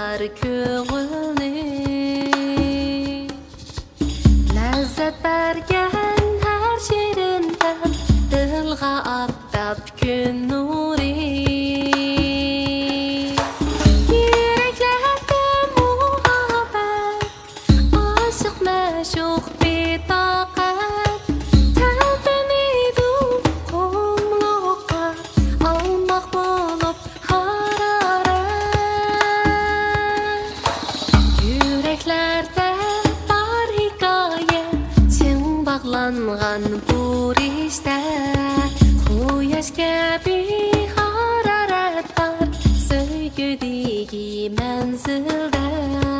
Bağlar köngülni Lezzet bergen her şerinden Dilga aptab gün nuri Yüreklerde muhabbet Aşık meşuk bitaqet Telbini du kumluqa Almaq bulup hararet Yüreklerde var hikaye Çin bağlanğan bu rişte Quyaş kabi hararet var Söygüdigi menzilde